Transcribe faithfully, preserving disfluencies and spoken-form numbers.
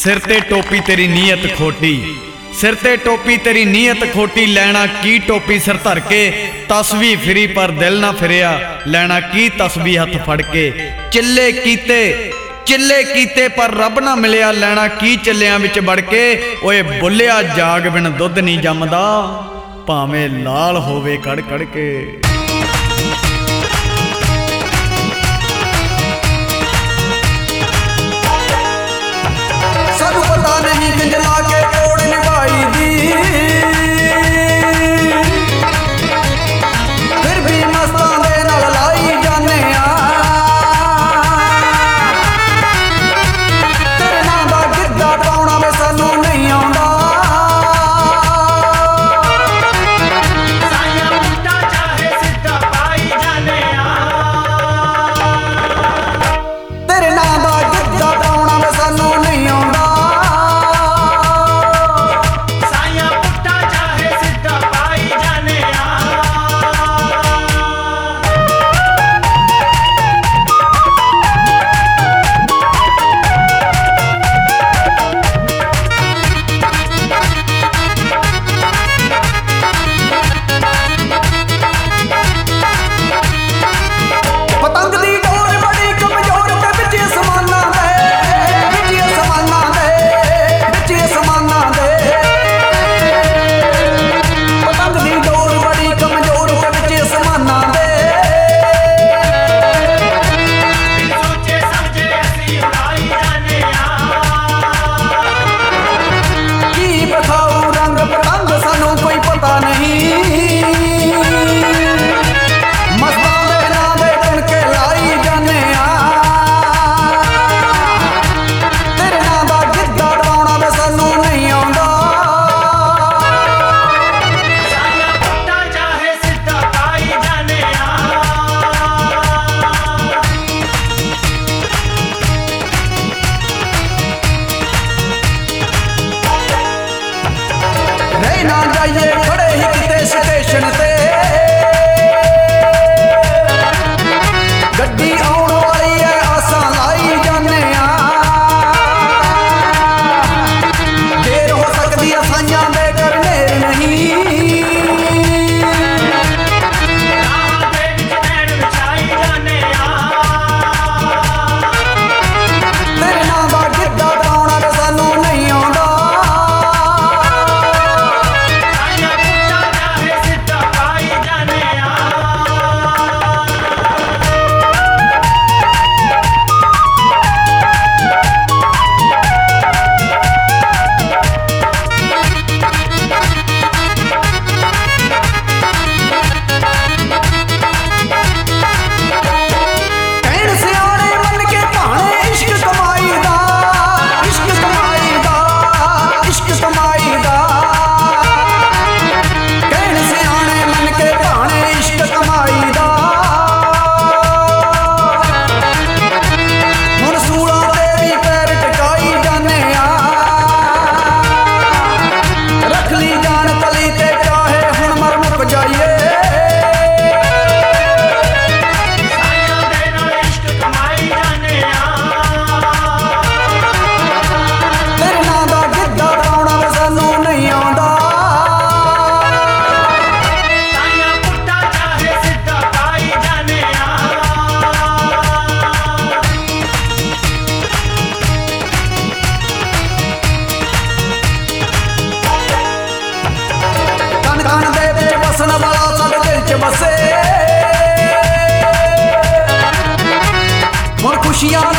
सिर ते टोपी तेरी नीयत खोटी, सिर ते टोपी तेरी नीयत खोटी, लैना की टोपी सिर धर के, तस्वीर फिरी पर दिल ना फिरिया, लैना की तस्वीर हथ फड़ के, चिल्ले कीते चिल्ले कीते पर रब ना मिलिया, लैना की चिल्लियां विच बड़ के, ओए बुलिया जाग बिन दुध नहीं जमदा, भावें लाल होवे कड़ कड़ के। सानू पता नहीं पिंजला के कोड़ निभाई दी, फिर भी मस्तां दे नाल लाई जाने आ, तेरे नां दा गिद्धा पाउणा वे सानू नहीं आउंदा, साया मुंडा चाहे सिद्धा पाई जाने आ, तेरे नां दा गिद्धा पाउणा वे सानू नहीं आउंदा। ना जाइए खड़े ही किते स्टेशन ते, गड्डी आउण वाली है आसां लाई जाने आ, देर हो सकदी है साइयां दे करने नहीं, तेरे नां दा गिद्धा पाउणा वे सानू नहीं आउंदा। बसे हुण खुशियां